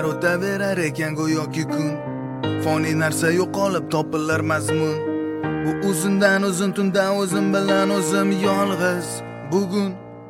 Yillar o'taverar ekan go'yoki kun, foniy narsa yo'qolib topilar mazmun. Bu uzundan uzun tunda o'zim bilan o'zim yolg'iz bugun.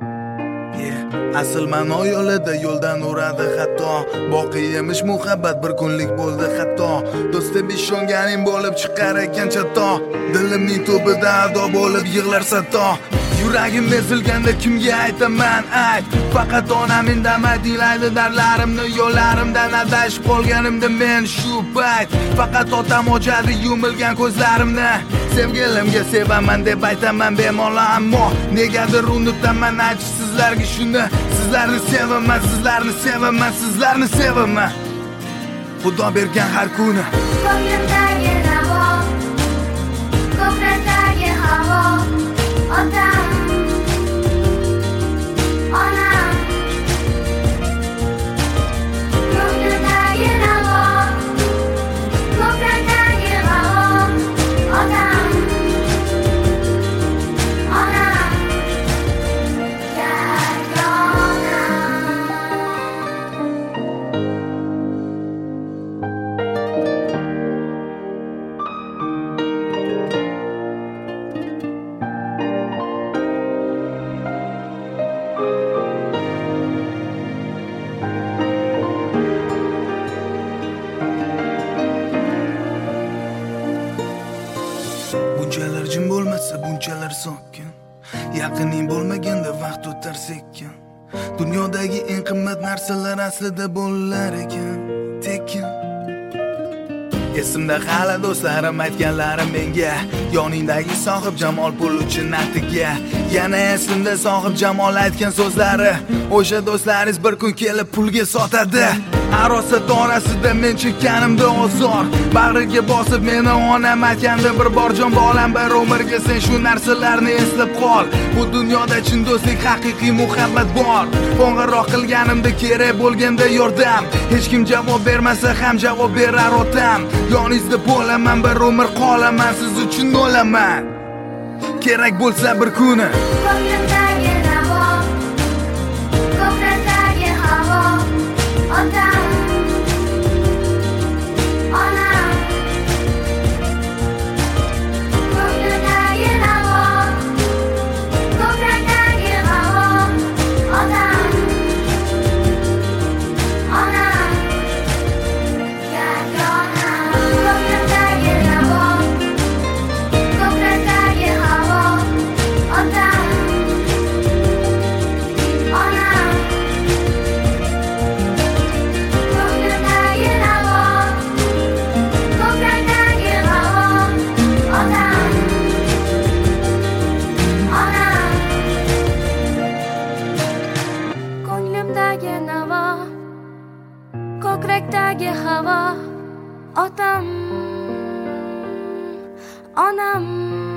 Asl ma'no yo'lida yo'ldan uradi hatto, boqiy emish muhabbat bir kunlik bo'ldi hatto. Do'st deb ishonganing bo'lib chiqar ekan chatto, dilimning tubida ado bo'lib yig'lar satto. Yuragim ezilganda kimga aytaman ayt, faqat onam indamay deylaydi darlarimni. Yo'llarimdan adashib qolganimda men shu payt, faqat otam ochadi yumilgan ko'zlarimni. Sevgilimga sevaman deb aytaman bemalol, ammo negadir unutaman aytish sizlarga shuni. Sizlarni sevaman, sizlarni sevaman, sizlarni sevaman. Xudo bergan har kuni. Ko'nglimdagi navo, ko'krakdagi havo, otam, onam. Ko'nglimdagi navo, ko'krakdagi havo, otam, onam. Bunchalar jim bo'lmasa, bunchalar sokin, yaqining bo'lmaganda vaqt o'tar sekin. Dunyodagi eng qimmat narsalar aslida bolalar ekan, tekin. Esimda hali do'stlarim aytganlari menga, yoningdagi sohib jamol pul uchun natiga. Yana esimda sohib jamol aytgan so'zlari, o'sha do'stlaringiz bir kun kelib pulga sotadi. Arosat orasida men chekkanimda ozor, bag'riga bosib meni onam aytganda bir bor jon bolam, bir umrga sen shu narsalarni eslab qol. Bu dunyoda chin do'stlik, haqiqiy muhabbat bor. Qo'ng'iroq qilganimda kerak bo'lganda yordam, hech kim javob bermasa ham javob berar otam. Yoningizda bo'laman, bir umr qolaman, siz uchun o'laman. Kerak bo'lsa bir kuni. Ko'nglimdagi navo, ko'krakdagi havo, otam, onam. Ko'nglimdagi navo, ko'krakdagi havo, otam, onam. Ko'nglimdagi navo, ko'krakdagi havo, otam, onam. Ko'nglimdagi navo, ko'krakdagi havo, otam, onam. Ko'nglimdagi navo, ko'krakdagi havo, otam, onam.